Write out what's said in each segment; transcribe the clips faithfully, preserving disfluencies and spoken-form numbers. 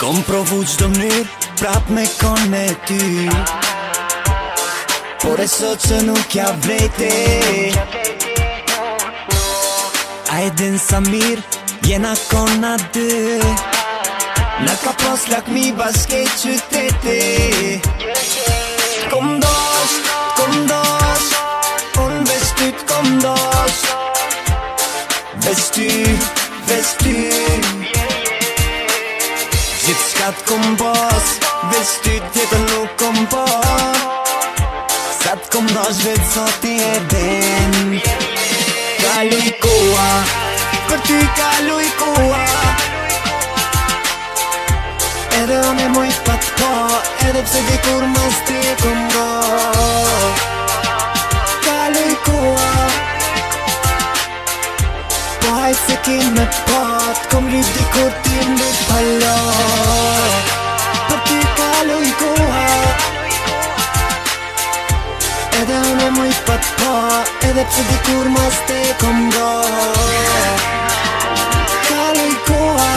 Kom provu qdo mënyr, prap me kon me ty, por e sot që nuk ja vrejti. A e din sa mirë, jena kona dy, na ka pos lakmi baske qyteti. Kom dosh, kom dosh, unë veç ty t'kom dosh, veç ty, veç ty. Gjithë shka t'kom pos, veç ty tjetër nuk kom pos, sa t'kom dosh veç sot i e din. Kaluj koha, për ty kaluj koha, edhe unë e moj pa t'po, edhe pse dikur mas ti kom go. Kaluj koha, po hajt se ki me pat, kom lyp dikur ti m'lyp halo. Për ty kaluj koha, edhe unë e moj pa t'po, edhe pse dikur mas ti kom go. Kaluj koha,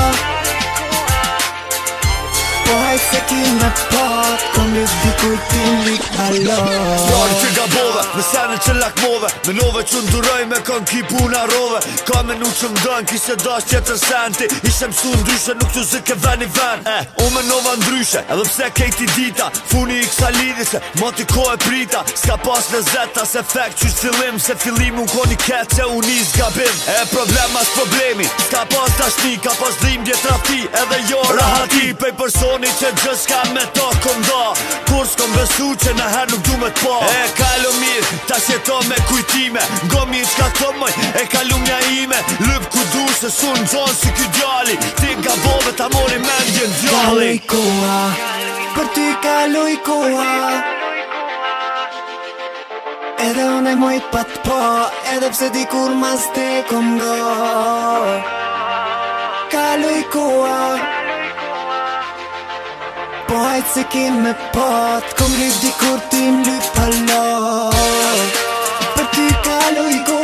po hajt se ki me pat, kom lyp dikur ti m'lyp halo. Fjallë që gabove, me sene që lakmove, menove që nduroj me kon ki puna rove. Ka menu që mdojnë, kishe dash tjetër senti, ishe msu ndryshe, nuk që zike ven i ven. Eh, u menova ndryshe, edhe pse kejti dita, funi i ksa lidhise, moti ko e prita, s'ka pas në zeta, se fekt që fillim, se fillim unë koni ketë që unë i zgabim. E problema s'problemi, s'ka pas dashni, ka pas dhimbje trafti, edhe jo rahati, pej personi që gjë s'ka me to konda, kur s'kom besu që në her nuk du me t'pa. E kalu mirë, ta shjeto me kujtime, ngo mirë qka të moj, e kalu mja ime, lyp ku du se sun gjonë si ky djali, ti nga bove ta mori mendjen djali. Kaluj koha, për ty kaluj koha, edhe unë e moj pa t'po, edhe pse dikur mas te kom go. Kaluj koha, po hajt se ki me pat, kom lyp dikur ti m'lyp halo. Për ty kaluj koha,